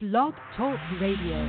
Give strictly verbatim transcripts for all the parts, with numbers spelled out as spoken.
Blog Talk Radio.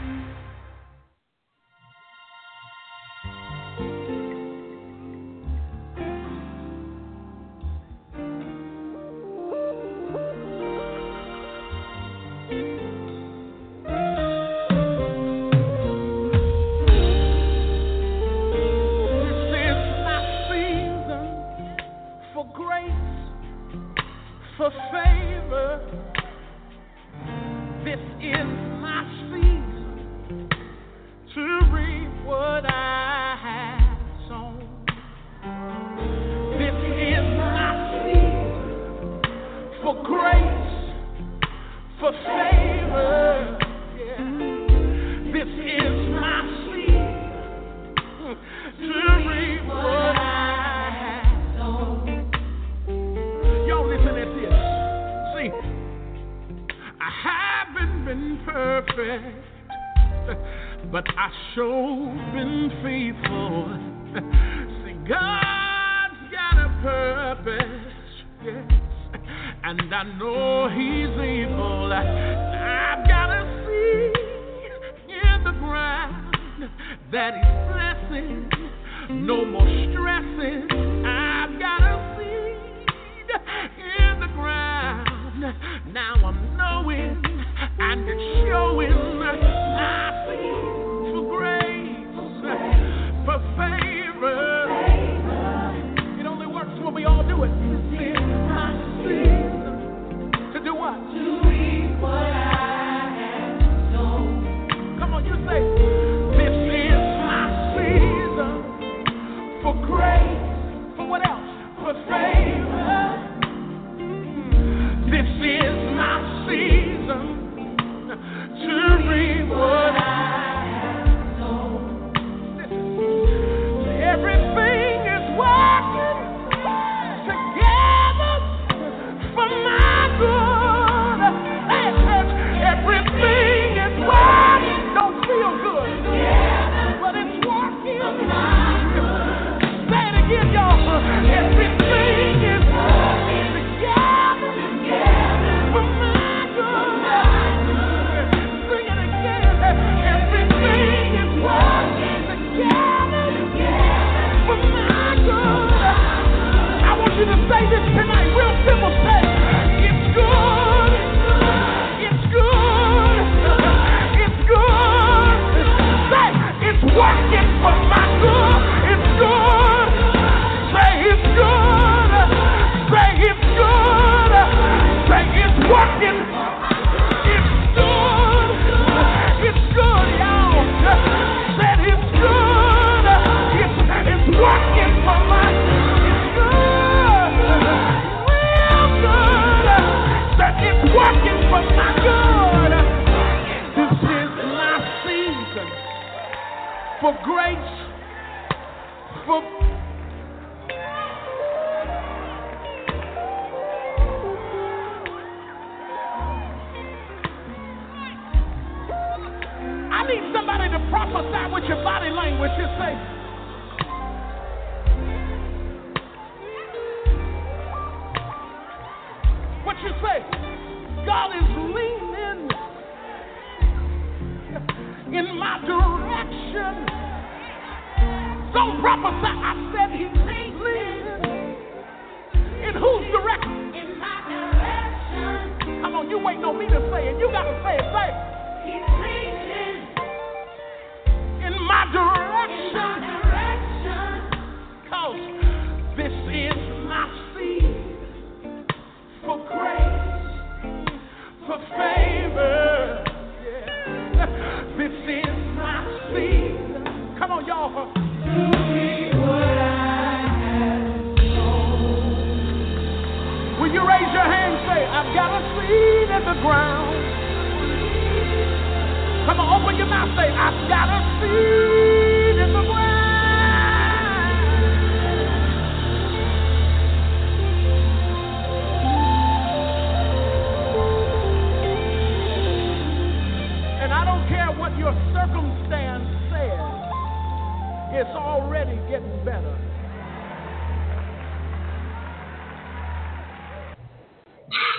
It's already getting better.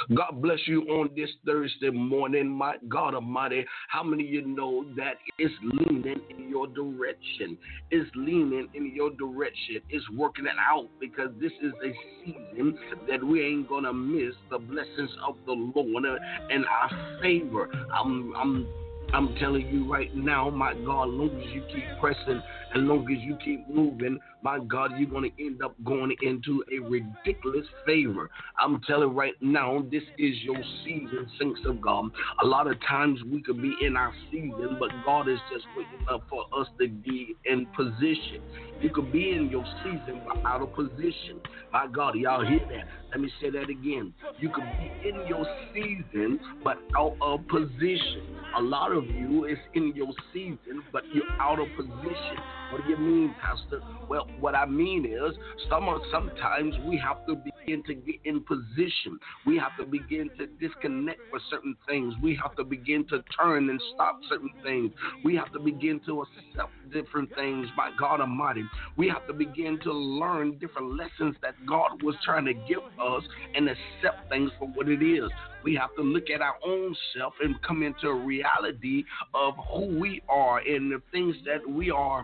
God bless you on this Thursday morning, my God Almighty. How many of you know that it's leaning in your direction? It's leaning in your direction. It's working it out because this is a season that we ain't gonna miss the blessings of the Lord and our favor. I'm, I'm I'm telling you right now, my God, as long as you keep pressing, as long as you keep moving, my God, you're going to end up going into a ridiculous favor. I'm telling right now, this is your season, saints of God. A lot of times we could be in our season, but God is just waiting up for us to be in position. You could be in your season, but out of position. My God, y'all hear that? Let me say that again. You could be in your season, but out of position. A lot of you is in your season, but you're out of position. What do you mean, Pastor? Well, what I mean is some, sometimes we have to begin to get in position. We have to begin to disconnect for certain things. We have to begin to turn and stop certain things. We have to begin to accept different things, my God Almighty. We have to begin to learn different lessons that God was trying to give us and accept things for what it is. We have to look at our own self and come into a reality of who we are and the things that we are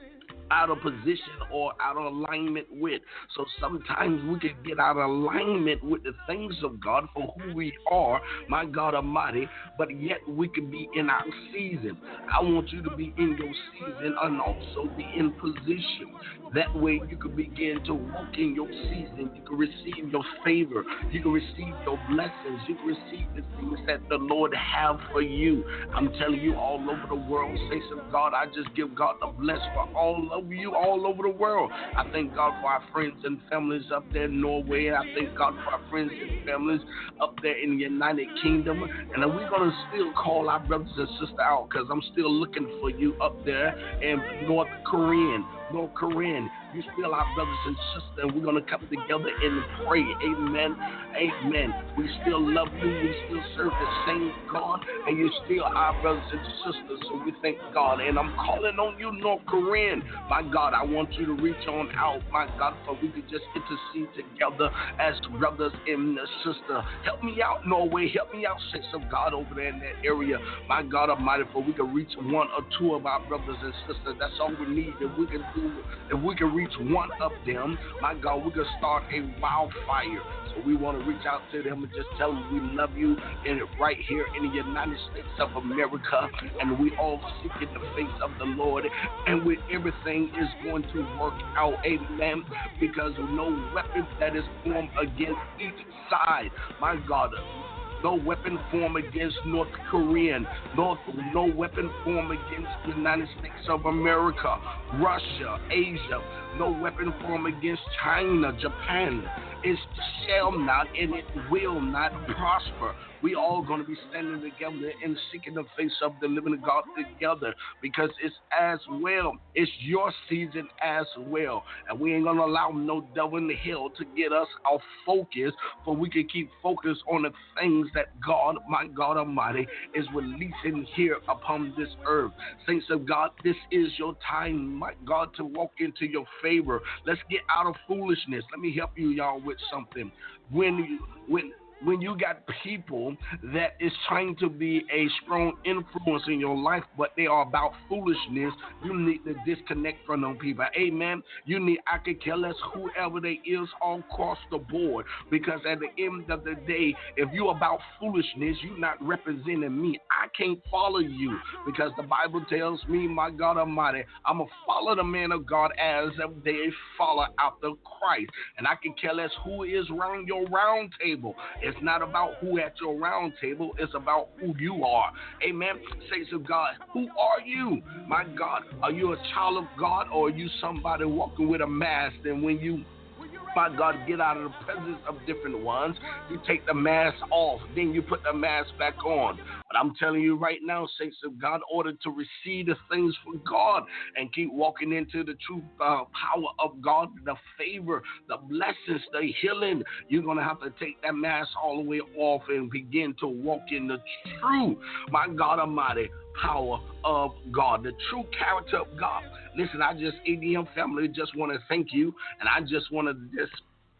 out of position or out of alignment with. So sometimes we can get out of alignment with the things of God for who we are, my God Almighty, but yet we can be in our season. I want you to be in your season and also be in position. That way you can begin to walk in your season. You can receive your favor. You can receive your blessings. You can receive the things that the Lord have for you. I'm telling you, all over the world, saints of God, I just give God the bless for all over you, all over the world. I thank God for our friends and families up there in Norway. I thank God for our friends and families up there in the United Kingdom. And then we're going to still call our brothers and sisters out because I'm still looking for you up there in North Korean. North Korean, you still our brothers and sisters, and we're going to come together and pray. Amen. Amen. We still love you. We still serve the same God, and you're still our brothers and sisters, so we thank God. And I'm calling on you, North Korean. My God, I want you to reach on out, my God, for we could just intercede together as brothers and sisters. Help me out, Norway. Help me out, saints of God, over there in that area. My God Almighty, for we can reach one or two of our brothers and sisters. That's all we need. If we can If we can reach one of them, my God, we can start a wildfire. So we want to reach out to them and just tell them we love you and right here in the United States of America. And we all seek in the face of the Lord. And with everything is going to work out, amen, because no weapon that is formed against each side, my God, no weapon formed against North Korean. No, no weapon formed against the United States of America, Russia, Asia. No weapon formed against China, Japan. It shall not and it will not prosper. We all going to be standing together and seeking the face of the living God together because it's as well. It's your season as well. And we ain't going to allow no devil in the hell to get us off focus, for we can keep focused on the things that God, my God Almighty, is releasing here upon this earth. Saints of God, this is your time, my God, to walk into your favor. Let's get out of foolishness. Let me help you, y'all, with something. When you, when When you got people that is trying to be a strong influence in your life, but they are about foolishness, you need to disconnect from them people. Amen. You need, I could care less whoever they is all across the board, because at the end of the day, if you about foolishness, you're not representing me. I can't follow you because the Bible tells me, my God Almighty, I'm going to follow the man of God as if they follow after Christ. And I can care less who is around your round table. It's not about who at your round table. It's about who you are. Amen. Saints of God, who are you? My God, are you a child of God, or are you somebody walking with a mask? And when you, my God, get out of the presence of different ones, you take the mask off, then you put the mask back on. But I'm telling you right now, saints of God, in order to receive the things from God and keep walking into the true uh, power of God, the favor, the blessings, the healing, you're going to have to take that mask all the way off and begin to walk in the true, my God Almighty, power of God, the true character of God. Listen, I just, A D M family, just want to thank you, and I just want to just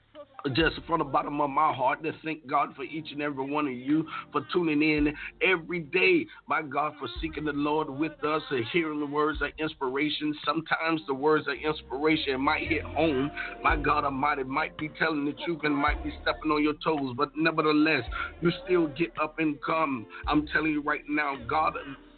just from the bottom of my heart to thank God for each and every one of you for tuning in every day. My God, for seeking the Lord with us and hearing the words of inspiration. Sometimes the words of inspiration might hit home. My God Almighty might be telling the truth and might be stepping on your toes, but nevertheless, you still get up and come. I'm telling you right now, God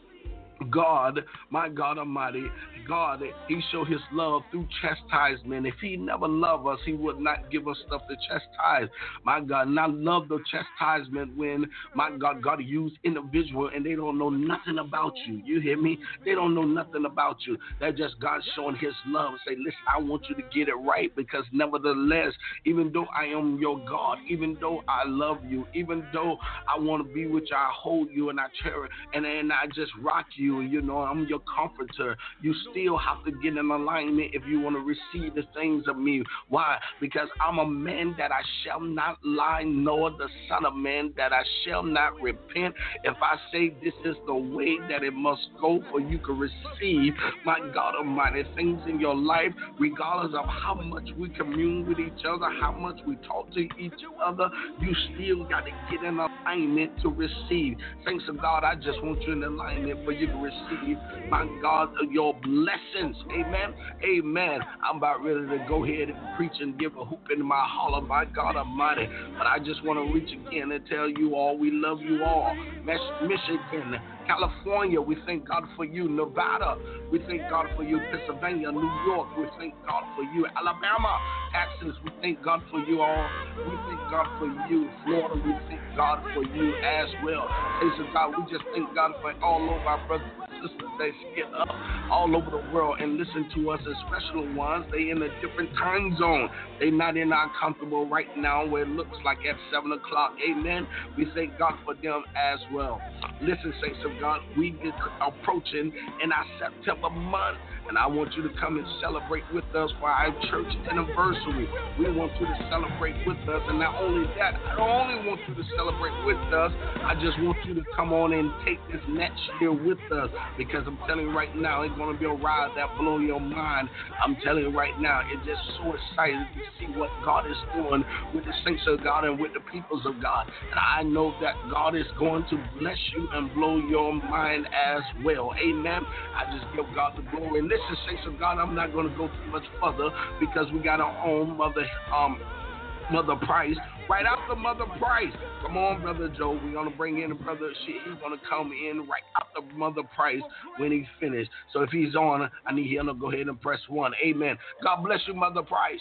God, my God Almighty, God, He showed His love through chastisement. If He never loved us, He would not give us stuff to chastise. My God, and I love the chastisement when, my God, God used individual and they don't know nothing about you. You hear me? They don't know nothing about you. They're just God showing His love. Say, listen, I want you to get it right, because nevertheless, even though I am your God, even though I love you, even though I want to be with you, I hold you and I cherish and, and I just rock you. You know, I'm your comforter. You still have to get in alignment if you want to receive the things of me. Why? Because I'm a man that I shall not lie, nor the son of man that I shall not repent. If I say this is the way that it must go for you to receive, my God Almighty, things in your life, regardless of how much we commune with each other, how much we talk to each other, you still got to get in alignment to receive. Thanks to God, I just want you in alignment for you to receive, my God, your blessings. Amen. Amen. I'm about ready to go ahead and preach and give a hoop in my holler, my God Almighty. But I just want to reach again and tell you all we love you all. Michigan, California, we thank God for you. Nevada, we thank God for you. Pennsylvania, New York, we thank God for you. Alabama, Texas, we thank God for you all. We thank God for you. Florida, we thank God for you as well. Praise God, we just thank God for all of our brothers and sisters that get up all over the world and listen to us, as special ones. They in a different time zone. They not in our comfortable right now where it looks like at seven o'clock. Amen. We thank God for them as well. Listen, saints of God, we get approaching in our September month, and I want you to come and celebrate with us for our church anniversary. We want you to celebrate with us, and not only that, I don't only want you to celebrate with us, I just want you to come on and take this next year with us, because I'm telling you right now, it's going to be a ride that blow your mind. I'm telling you right now, it's just so excited to see what God is doing with the saints of God and with the peoples of God. And I know that God is going to bless you and blow your mind as well. Amen. I just give God the glory. And listen, saints of God, I'm not going to go too much further, because we got our own mother, um, Mother Price. Right after Mother Price, come on, Brother Joe. We're going to bring in a brother. She, he's going to come in right after Mother Price when he's finished. So if he's on, I need him to go ahead and press one. Amen. God bless you, Mother Price.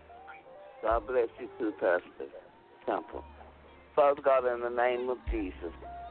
God bless you too, Pastor Temple. Father God, in the name of Jesus,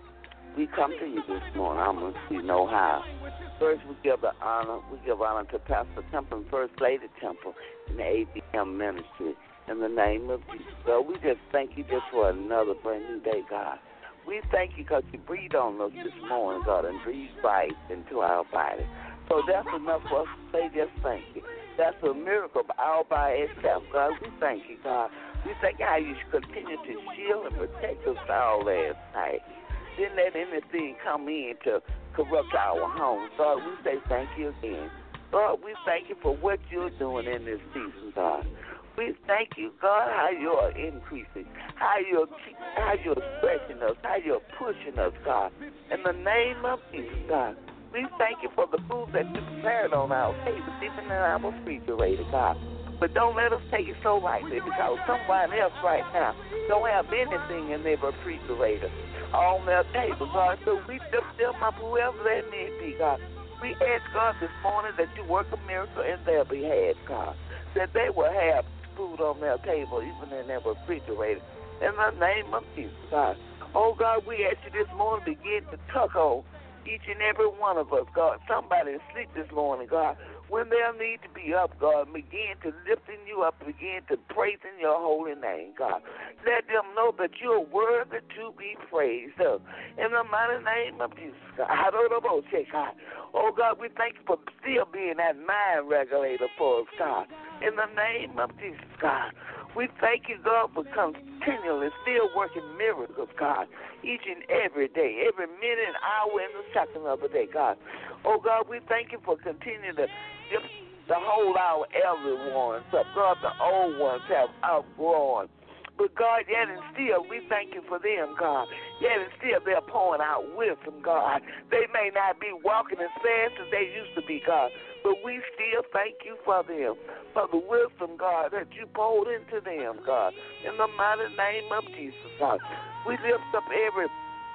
we come to you this morning. I'm going to see no how. First, we give the honor. We give honor to Pastor Temple and First Lady Temple in the A B M ministry. In the name of Jesus, God, we just thank you just for another brand new day, God. We thank you because you breathed on us this morning, God, and breathed life into our body. So that's enough for us to say just thank you. That's a miracle all by itself, God. We thank you, God. We thank you how you continue to shield and protect us all last night. Didn't let anything come in to corrupt our homes. God, we say thank you again. Lord, we thank you for what you're doing in this season, God. We thank you, God, how you're increasing, how you're, how you're stretching us, how you're pushing us, God. In the name of Jesus, God, we thank you for the food that you prepared on our tables, even in our refrigerator, God. But don't let us take it so lightly, because someone else right now don't have anything in their refrigerator on their table, God. So we just them up, whoever that may be, God. We ask, God, this morning that you work a miracle in their behalf, God, that they will have food on their table, even in their refrigerator. In the name of Jesus, God. Oh, God, we ask you this morning to begin to tuck on each and every one of us, God. Somebody asleep this morning, God. When they'll need to be up, God, begin to lifting you up, begin to praising your holy name, God. Let them know that you're worthy to be praised. So, in the mighty name of Jesus, God. I don't know about you, God. Oh, God, we thank you for still being that mind regulator for us, God. In the name of Jesus, God. We thank you, God, for continually still working miracles, God, each and every day, every minute, hour, and the second of the day, God. Oh, God, we thank you for continuing to, to hold our elder ones up. God, the old ones have outgrown But God, yet and still, we thank you for them, God. Yet and still, they're pouring out wisdom, God. They may not be walking as fast as they used to be, God, but we still thank you for them, for the wisdom, God, that you poured into them, God. In the mighty name of Jesus, God, we lift up every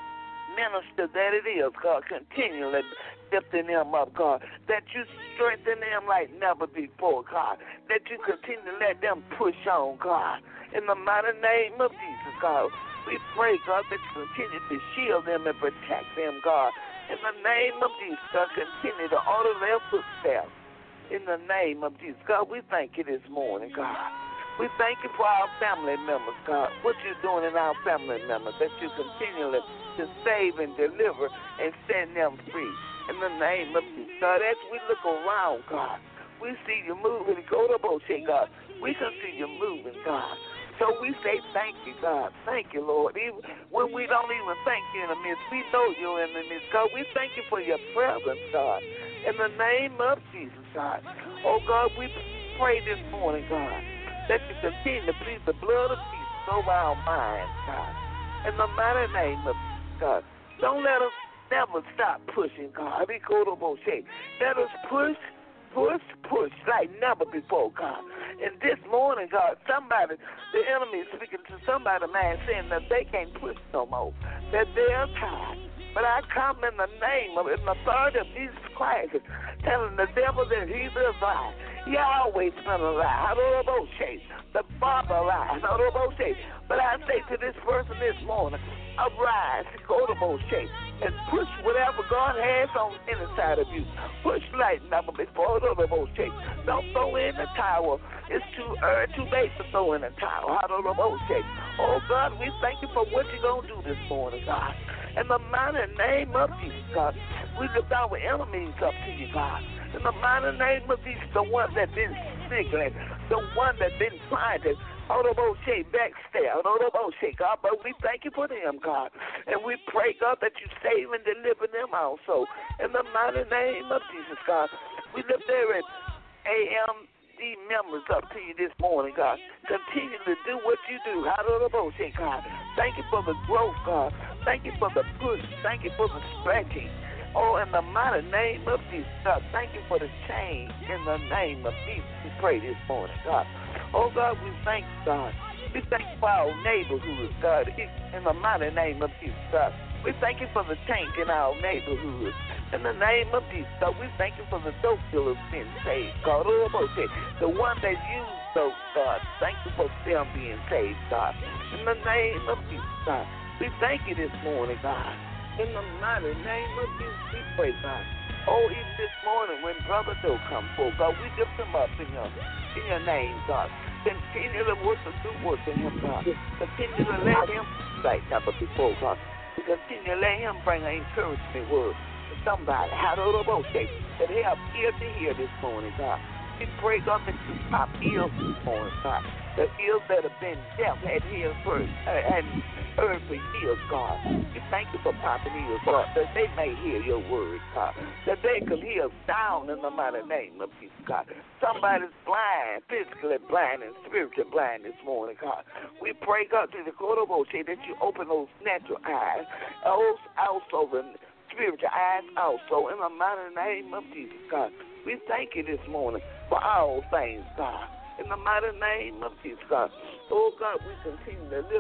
minister that it is, God, continually lifting them up, God, that you strengthen them like never before, God, that you continue to let them push on, God. In the mighty name of Jesus, God, we pray, God, that you continue to shield them and protect them, God. In the name of Jesus, God, continue to order their footsteps. In the name of Jesus, God, we thank you this morning, God. We thank you for our family members, God, what you're doing in our family members, that you continually to save and deliver and set them free. In the name of Jesus, God, as we look around, God, we see you moving. Go to Boche, God. We can see you moving, God. So we say thank you, God. Thank you, Lord. Even when we don't even thank you in the midst, we know you're in the midst, God. We thank you for your presence, God. In the name of Jesus, God. Oh, God, we pray this morning, God, that you continue to plead the blood of Jesus over our minds, God. In the mighty name of God. Don't let us never stop pushing, God. We go to Moshe. Let us push, push, push like never before, God. And this morning, God, somebody, the enemy is speaking to somebody, man, saying that they can't push no more, that they're tired. But I come in the name of, in the authority of Jesus Christ, telling the devil that he's a lie. He always been a lie. I don't know, the Father lie. I don't know, but I say to this person this morning, arise, go to Moshe, and push whatever God has on the inside of you. Push like never before. Go to Moshe. Don't throw in the towel. It's too early, too late to throw in the towel. I don't know, Moshe. Oh, God, we thank you for what you're going to do this morning, God. In the mighty name of Jesus, God, we lift our enemies up to you, God. In the mighty name of Jesus, the one that been sniggling, the one that been trying to, oh, the Moshe, backstab, oh, the Moshe, God, but we thank you for them, God. And we pray, God, that you save and deliver them also. In the mighty name of Jesus, God, we lift every A M D members up to you this morning, God. Continue to do what you do. How do the Moshe, God? Thank you for the growth, God. Thank you for the push. Thank you for the stretching. Oh, in the mighty name of Jesus, God, thank you for the change. In the name of Jesus, we pray this morning, God. Oh, God, we thank you, God. We thank you for our neighborhood, God. In the mighty name of Jesus, God. We thank you for the tank in our neighborhood. In the name of Jesus, God, we thank you for the dope dealers being saved, God. The one that used those, God, thank you for them being saved, God. In the name of Jesus, God, we thank you this morning, God. In the mighty name of Jesus, we pray, God. Oh, even this morning when Brother Joe come forth, God, we lift him up in your, in your name, God. Continue to work the good work in him, God. Continue to let him like never before, God. Continue to let him bring an encouragement word to somebody. How do you say that they have ear to hear this morning, God? We pray, God, that you pop ears this morning, God. The ears that have been deaf had ears first, uh, and heard for years, God. We thank you for popping ears, God, that they may hear your word, God. That they can hear sound in the mighty name of Jesus, God. Somebody's blind, physically blind and spiritually blind this morning, God. We pray, God, to the court of Moshe that you open those natural eyes, those also the spiritual eyes also, in the mighty name of Jesus, God. We thank you this morning for all things, God. In the mighty name of Jesus, God. Oh, God, we continue to lift,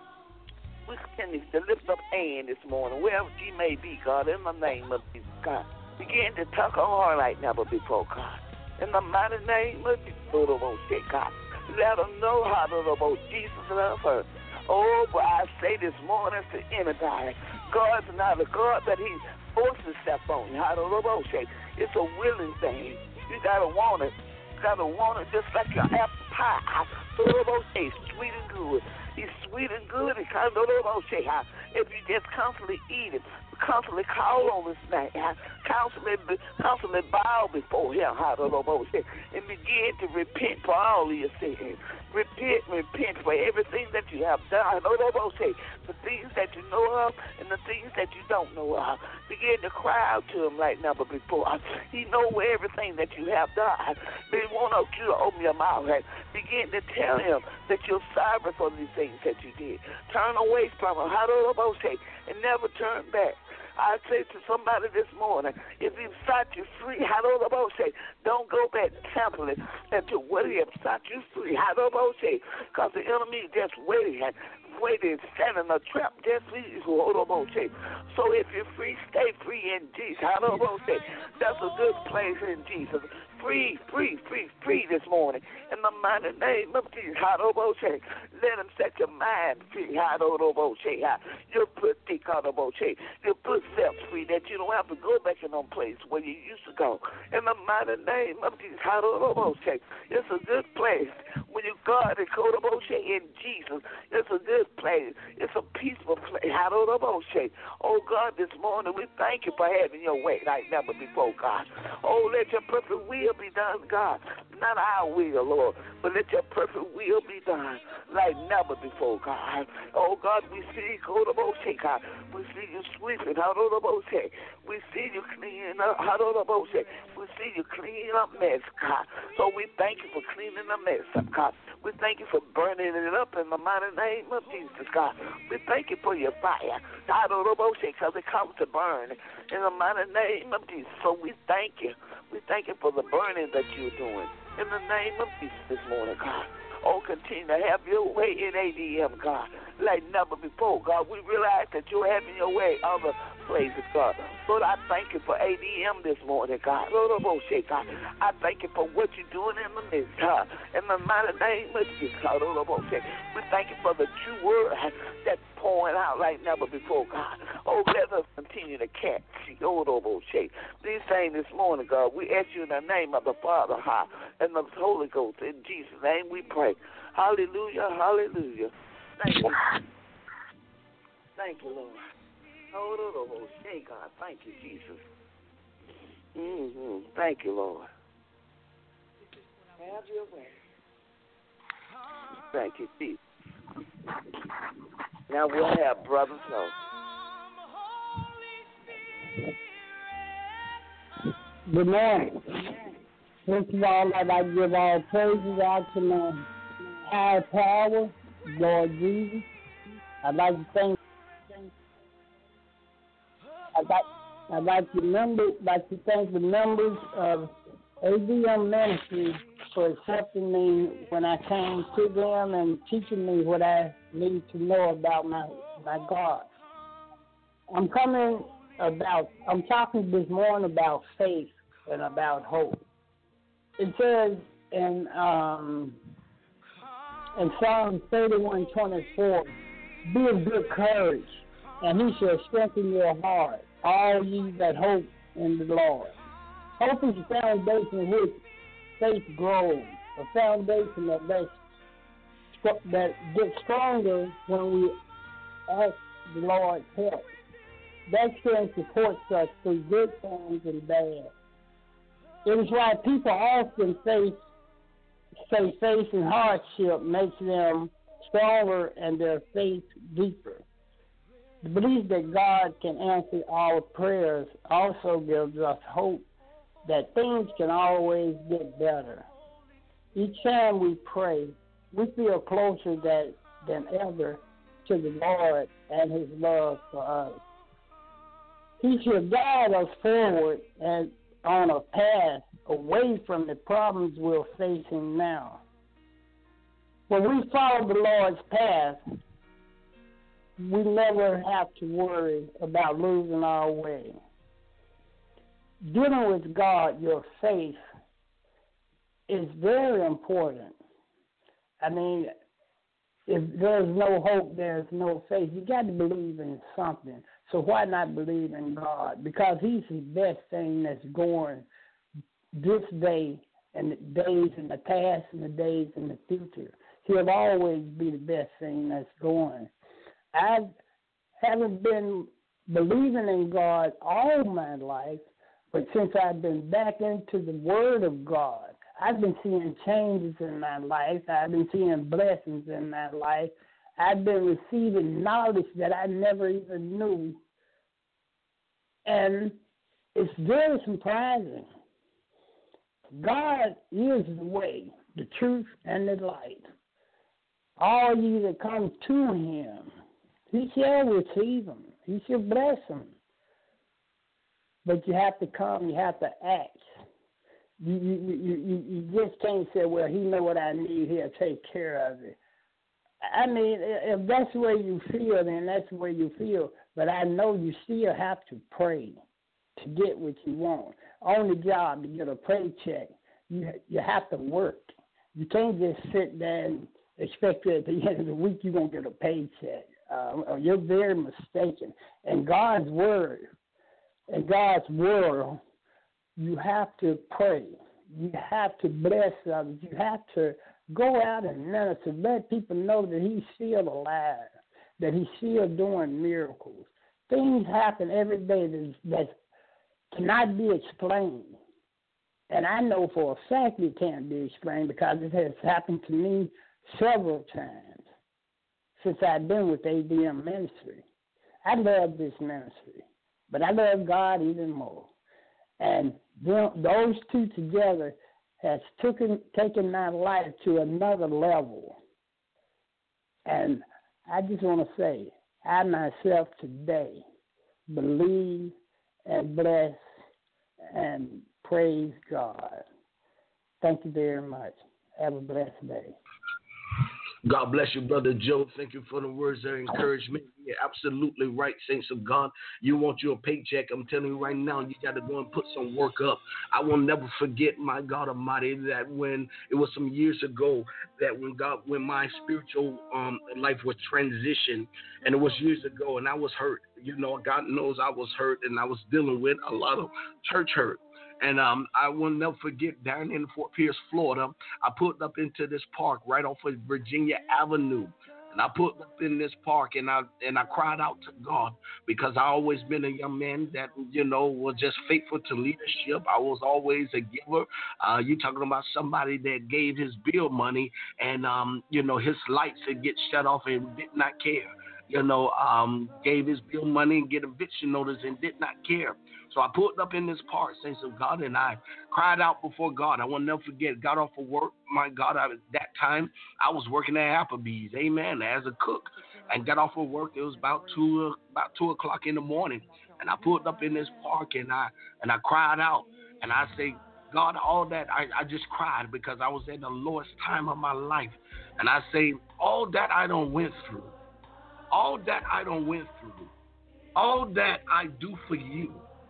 we continue to lift up Ann this morning, wherever she may be, God, in the name of Jesus, God. Begin to tuck her heart like never before, God. In the mighty name of Jesus, God. Let her know how to love Jesus love her. Oh, but I say this morning to anybody, God's not a God that he forces stuff on you. How to love It's a willing thing. You got to want it. Gotta want it just like your apple pie. It's sweet and good. It's sweet and good. If you just constantly eat it, constantly call on his name, constantly, constantly bow before him, and begin to repent for all of your sins. Repent, repent for everything that you have done, the things that you know of and the things that you don't know of. Begin to cry out to him like never before. He knows everything that you have done. But he wants you to open your mouth and begin to tell him that you're sorry for these things that you did. Turn away from him, and never turn back. I say to somebody this morning, if he set you free, don't go back temporarily until what he has set you free. Because the enemy is just waiting, waiting, standing a trap just for you. So if you're free, stay free in Jesus. That's a good place in Jesus. Free, free, free, free this morning. In the mighty name of Jesus. Let him set your mind free. Your footsteps free, that you don't have to go back in no place where you used to go. In the mighty name of Jesus. It's a good place. When you guard it in Jesus, it's a good place. It's a peaceful place. Oh God, this morning we thank you for having your way like never before, God. Oh, let your perfect will be done, God. Not our will, Lord, but let your perfect will be done like never before, God. Oh God, we see God. We see you sweeping. We see you cleaning up. We see you cleaning up mess, God. So we thank you for cleaning the mess up, God. We thank you for burning it up in the mighty name of Jesus, God. We thank you for your fire, because it comes to burn in the mighty name of Jesus. So we thank you. We thank you for the burning that you're doing in the name of Jesus this morning, God. Oh, continue to have your way in A D M, God, like never before, God. We realize that you're having your way other places, God. Lord, I thank you for A D M this morning, God. Lord, God, I thank you for what you're doing in the midst, God. In the mighty name of Jesus, God. We thank you for the true word that's pouring out like never before, God. Oh, let us continue to catch these things this morning, God. We ask you in the name of the Father, huh, and the Holy Ghost. In Jesus' name we pray. Hallelujah, hallelujah. Thank you. Thank you, Lord. Oh, God. Thank you, Jesus. Mm-hmm. Thank you, Lord. Have your way. Thank you, Jesus. Now we'll have Brother So. Good morning. First of all, I'd like to give all praises out to my higher power, Lord Jesus. I'd like to thank I'd like, I'd like to member, like to thank the members of A D M Ministry for accepting me when I came to them and teaching me what I need to know about my my God. I'm coming about. I'm talking this morning about faith and about hope. It says in um, in Psalm thirty-one twenty-four, "Be of good courage, and he shall strengthen your heart, all ye that hope in the Lord." Hope is the foundation in which faith grows, a foundation that makes, that gets stronger when we ask the Lord's help. That strength supports us through good times and bad. It is why people often face, say facing hardship makes them stronger and their faith deeper. The belief that God can answer our prayers also gives us hope that things can always get better. Each time we pray, we feel closer that, than ever to the Lord and his love for us. He should guide us forward and on a path away from the problems we're facing now. When we follow the Lord's path, we never have to worry about losing our way. Dealing with God, your faith, is very important. I mean, if there's no hope, there's no faith. You got to believe in something. So why not believe in God? Because he's the best thing that's going this day and the days in the past and the days in the future. He'll always be the best thing that's going. I haven't been believing in God all my life, but since I've been back into the Word of God, I've been seeing changes in my life. I've been seeing blessings in my life. I've been receiving knowledge that I never even knew. And it's very surprising. God is the way, the truth, and the light. All ye that come to him, he shall receive them. He shall bless them. But you have to come, you have to act. You, you, you, you, you just can't say, well, he know what I need, he'll take care of it. I mean, if that's the way you feel, then that's the way you feel. But I know you still have to pray to get what you want. On the job, to get a paycheck, you you have to work. You can't just sit there and expect that at the end of the week you're going to get a paycheck. Uh, you're very mistaken. In God's word, in God's world, you have to pray. You have to bless others. You have to go out and minister. Let people know that he's still alive, that he's still doing miracles. Things happen every day that, that cannot be explained. And I know for a fact it can't be explained because it has happened to me several times since I've been with A D M Ministry. I love this ministry, but I love God even more. And them, those two together has taken, taken my life to another level. And I just want to say, I myself today believe and bless and praise God. Thank you very much. Have a blessed day. God bless you, Brother Joe. Thank you for the words of encouragement. You're absolutely right, saints of God. You want your paycheck. I'm telling you right now, you got to go and put some work up. I will never forget, my God Almighty, that when it was some years ago, that when God, when my spiritual um, life was transitioned, and it was years ago, and I was hurt. You know, God knows I was hurt, and I was dealing with a lot of church hurt. And um, I will never forget, down in Fort Pierce, Florida, I pulled up into this park right off of Virginia Avenue. And I pulled up in this park, and I and I cried out to God because I always been a young man that, you know, was just faithful to leadership. I was always a giver. Uh, you talking about somebody that gave his bill money and, um, you know, his lights would get shut off and did not care. You know, um, gave his bill money and get eviction notice and did not care. So I pulled up in this park, saints of God, and I cried out before God. I will never forget, got off of work. My God, I, at that time, I was working at Applebee's, amen, as a cook. And got off of work. It was about two, about two o'clock in the morning. And I pulled up in this park, and I and I cried out. And I say, God, all that, I, I just cried because I was at the lowest time of my life. And I say, all that I done went through, all that I done went through, all that I do for you,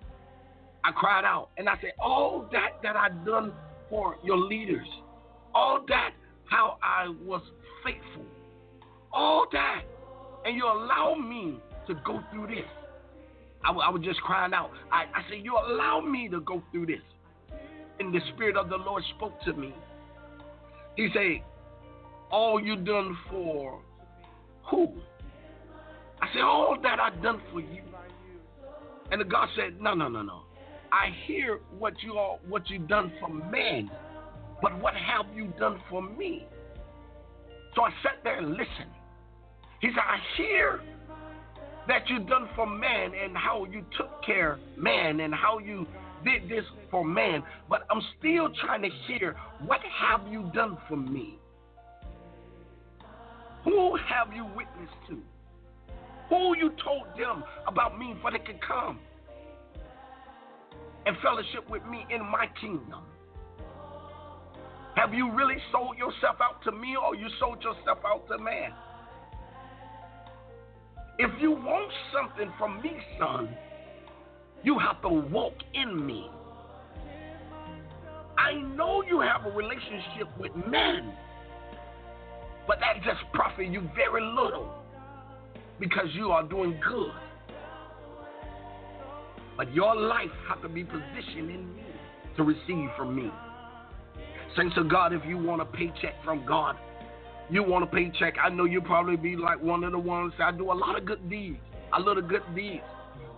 I cried out, and I said, all that that I done for your leaders, all that how I was faithful, all that, and you allow me to go through this. I, I was just crying out. I, I said, you allow me to go through this. And the Spirit of the Lord spoke to me. He said, all you done for who? I said, all that I done for you. And the God said, no, no, no, no. I hear what you all, what you done for man, but what have you done for me? So I sat there and listened. He said, I hear that you done for man and how you took care of man and how you did this for man, but I'm still trying to hear, what have you done for me? Who have you witnessed to? Who you told them about me for they could come and fellowship with me in my kingdom? Have you really sold yourself out to me, or you sold yourself out to man? If you want something from me, son, you have to walk in me. I know you have a relationship with man, but that just profit you very little because you are doing good. But your life has to be positioned in me to receive from me. Saints of God, if you want a paycheck from God, you want a paycheck, I know you'll probably be like one of the ones that I do a lot of good deeds, a lot of good deeds.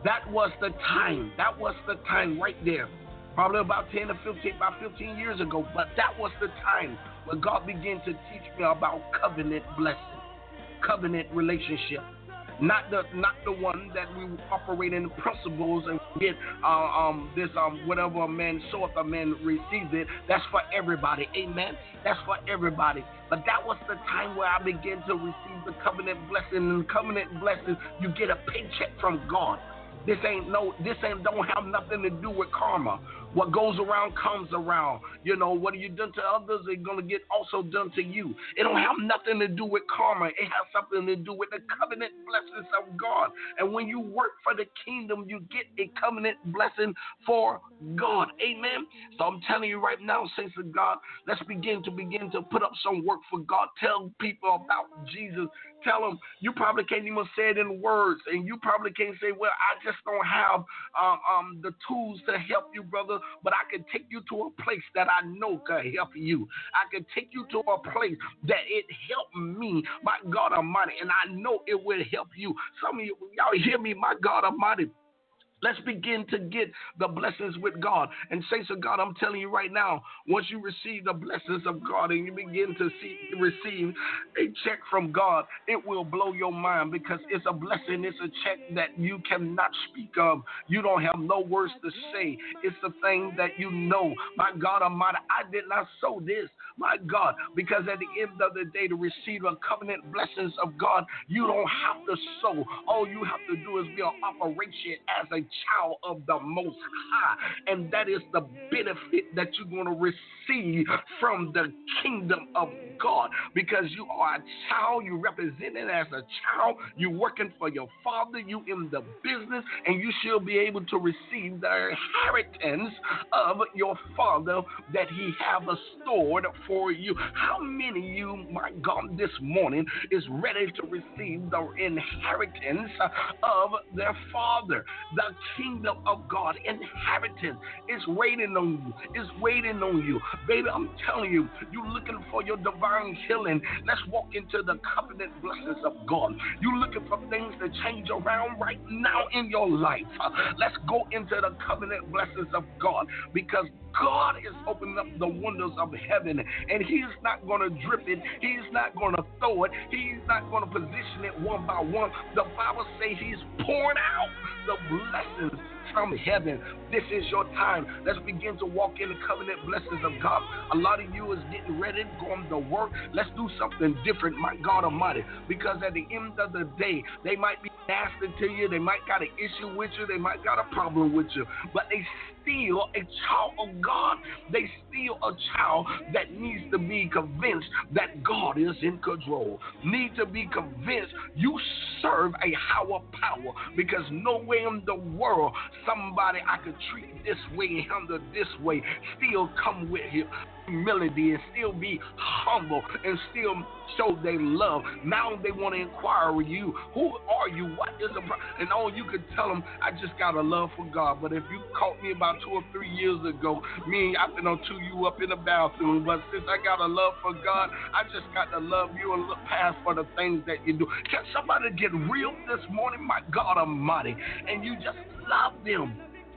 That was the time. That was the time right there. Probably about ten to fifteen, about fifteen years ago. But that was the time when God began to teach me about covenant blessing, covenant relationship. Not the not the one that we operate in the principles and get uh, um this um whatever a man soweth, a man receives it. That's for everybody, amen. That's for everybody. But that was the time where I began to receive the covenant blessing. And covenant blessing, you get a paycheck from God. This ain't no, this ain't don't have nothing to do with karma. What goes around comes around. You know, what you done to others is going to get also done to you. It don't have nothing to do with karma. It has something to do with the covenant blessings of God. And when you work for the kingdom, you get a covenant blessing for God. Amen. So I'm telling you right now, saints of God, let's begin to begin to put up some work for God. Tell people about Jesus. Tell them, you probably can't even say it in words, and you probably can't say, well, I just don't have um, um, the tools to help you, brother, but I can take you to a place that I know can help you. I can take you to a place that it helped me, my God Almighty, and I know it will help you. Some of you, y'all hear me, my God Almighty. Let's begin to get the blessings with God. And saints of God, I'm telling you right now, once you receive the blessings of God and you begin to see, receive a check from God, it will blow your mind because it's a blessing. It's a check that you cannot speak of. You don't have no words to say. It's a thing that you know. My God Almighty, I did not sow this, my God, because at the end of the day, to receive a covenant blessings of God, you don't have to sow. All you have to do is be an operation as a child of the Most High, and that is the benefit that you're going to receive from the kingdom of God, because you are a child, you represent it as a child, you're working for your father, you in the business, and you should be able to receive the inheritance of your father that he have stored for you. How many of you, my God, this morning is ready to receive the inheritance of their father? The kingdom of God, inheritance, is waiting on you. It's waiting on you. Baby, I'm telling you, you're looking for your divine healing. Let's walk into the covenant blessings of God. You're looking for things to change around right now in your life. Uh, let's go into the covenant blessings of God, because God is opening up the windows of heaven, and he's not going to drip it. He's not going to throw it. He's not going to position it one by one. The Bible says he's pouring out the blessings from heaven. This is your time. Let's begin to walk in the covenant blessings of God. A lot of you is getting ready, going to work. Let's do something different, my God Almighty, because at the end of the day, they might be nasty to you. They might got an issue with you. They might got a problem with you, but they still a child of God. They still a child that needs to be convinced that God is in control. Need to be convinced you serve a higher power, because nowhere in the world somebody I could treat this way and handle this way, still come with humility and still be humble and still show they love. Now they want to inquire with you, who are you? What is the problem? And all you could tell them, I just got a love for God. But if you caught me about two or three years ago, me, I've been on to you up in the bathroom, but since I got a love for God, I just got to love you and look past for the things that you do. Can somebody get real this morning, my God Almighty, and you just love them?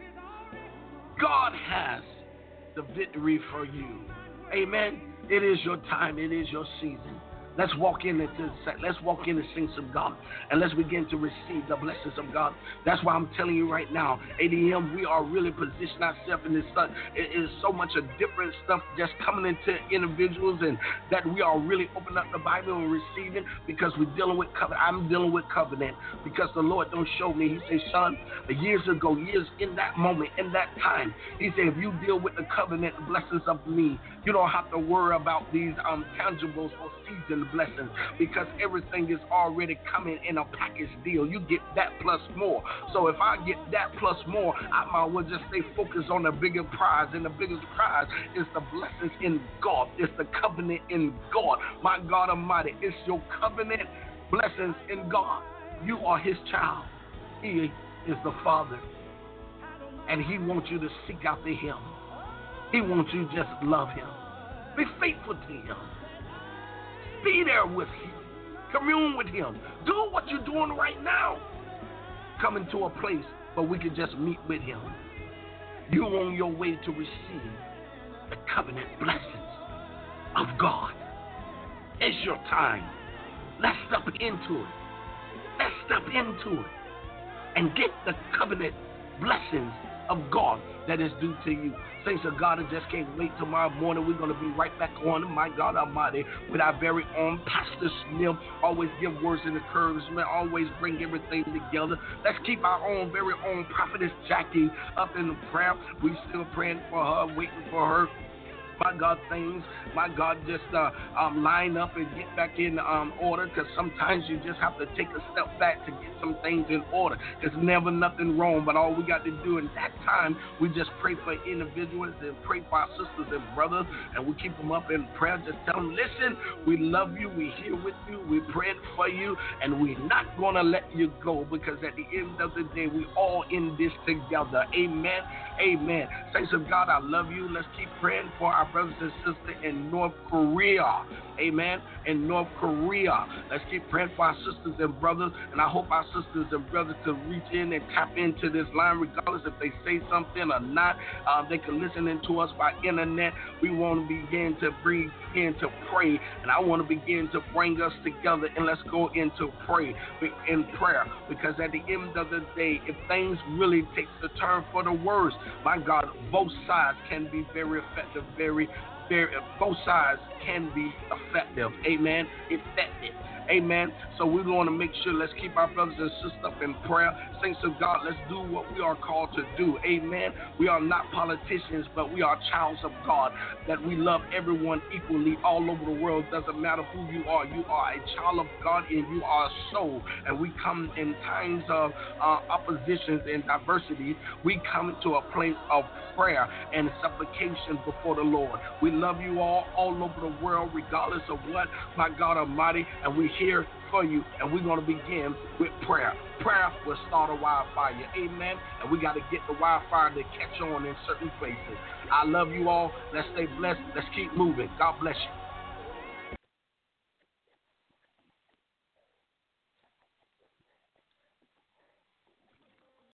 God has the victory for you. Amen. It is your time. It is your season. Let's walk in into let's walk in the things of God, and let's begin to receive the blessings of God. That's why I'm telling you right now, A D M, we are really positioning ourselves in this stuff. It is so much of different stuff just coming into individuals, and that we are really opening up the Bible and receiving, because we're dealing with covenant. I'm dealing with covenant because the Lord don't show me. He says, son, years ago, years in that moment, in that time, he said, if you deal with the covenant blessings of me, you don't have to worry about these um tangibles or seasoned blessings, because everything is already coming in a package deal. You get that plus more. So if I get that plus more, I might well just stay focused on the bigger prize, and the biggest prize is the blessings in God. It's the covenant in God. My God Almighty, it's your covenant blessings in God. You are his child. He is the Father, and he wants you to seek after him. He wants you to just love him. Be faithful to him. Be there with him. Commune with him. Do what you're doing right now. Come into a place but we can just meet with him. You're on your way to receive the covenant blessings of God. It's your time. Let's step into it. Let's step into it and get the covenant blessings of God that is due to you. Saints of God, I just can't wait tomorrow morning. We're going to be right back on, my God Almighty, with our very own Pastor Smith. Always give words of encouragement. Always bring everything together. Let's keep our own very own Prophetess Jackie up in the prayer. We still praying for her, waiting for her. My God, things, my God, just uh, um, line up and get back in um, order, because sometimes you just have to take a step back to get some things in order. There's never nothing wrong, but all we got to do in that time, we just pray for individuals and pray for our sisters and brothers, and we keep them up in prayer. Just tell them, listen, we love you, we're here with you, we're praying for you, and we're not going to let you go, because at the end of the day, we all in this together. Amen. Amen. Saints of God, I love you. Let's keep praying for our brothers and sisters in North Korea. Amen. In North Korea. Let's keep praying for our sisters and brothers. And I hope our sisters and brothers can reach in and tap into this line, regardless if they say something or not. Uh, they can listen in to us by internet. We want to begin to bring in to pray. And I want to begin to bring us together. And let's go into pray in prayer. Because at the end of the day, if things really take the turn for the worse, my God, both sides can be very effective, very, very, both sides can be effective. Amen. Effective. Amen. So we want to make sure, let's keep our brothers and sisters up in prayer. Saints of God, let's do what we are called to do. Amen. We are not politicians, but we are childs of God, that we love everyone equally all over the world. Doesn't matter who you are. You are a child of God and you are a soul. And we come in times of uh, oppositions and diversity. We come to a place of prayer and supplication before the Lord. We love you all, all over the world, regardless of what, my God Almighty, and we here for you, and we're going to begin with prayer. Prayer will start a wildfire. Amen. And we got to get the wildfire to catch on in certain places. I love you all. Let's stay blessed. Let's keep moving. God bless you.